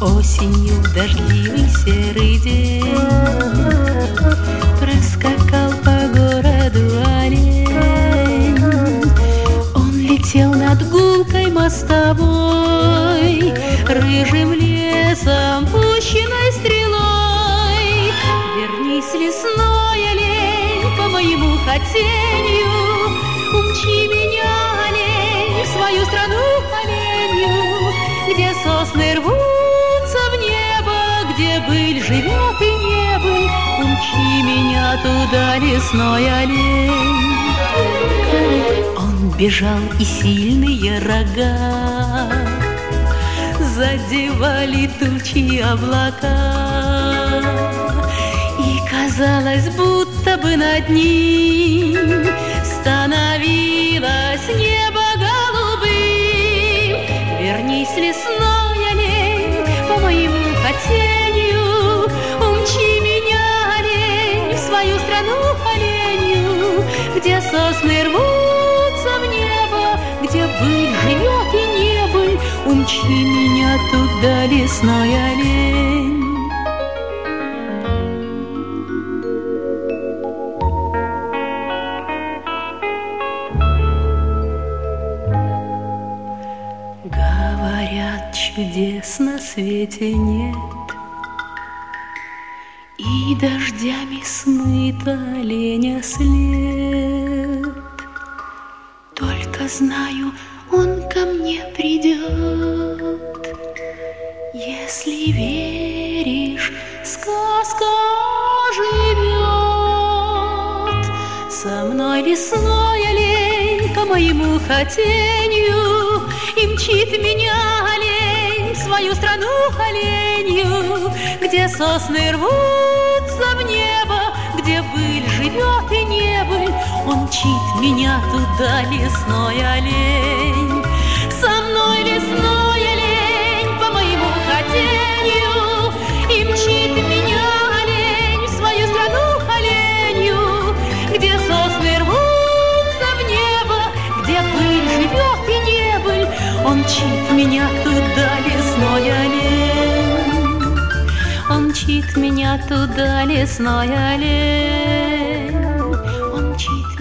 Осенью в дождливый серый день проскакал по городу олень. Он летел над гулкой мостовой, рыжим лесом, пущенной стрелой. Вернись, лесной олень, по моему хотению, умчи меня, олень, в свою страну оленью, где сосны рвутся в небо, где быль живет и не быль. Умчи меня туда, лесной олень. Он бежал, и сильные рога задевали тучи облака, и казалось, будто бы над ним становилось небо голубым. Вернись, лесной олень, по моему хотению, умчи меня, олень, в свою страну оленью, где сосны рвутся в небо, где быль живет и не быль. Умчи меня туда, лесной олень. Говорят, чудес на свете нет, и дождями смыт оленя след. Только знаю, он ко мне придет. Если веришь, сказка живет. Со мной лесной олень, по моему хотению, и мчит меня олень в свою страну оленью, где сосны рвутся в небо, где быль живет и не быль. Он мчит меня туда, лесной олень. Со мной лесной олень, по моему хотению, и мчит меня олень в свою страну оленью, где сосны рвутся в небо, где быль живет и не быль. Он мчит меня туда, лесной олень. Он мчит меня туда, лесной олень. Он мчит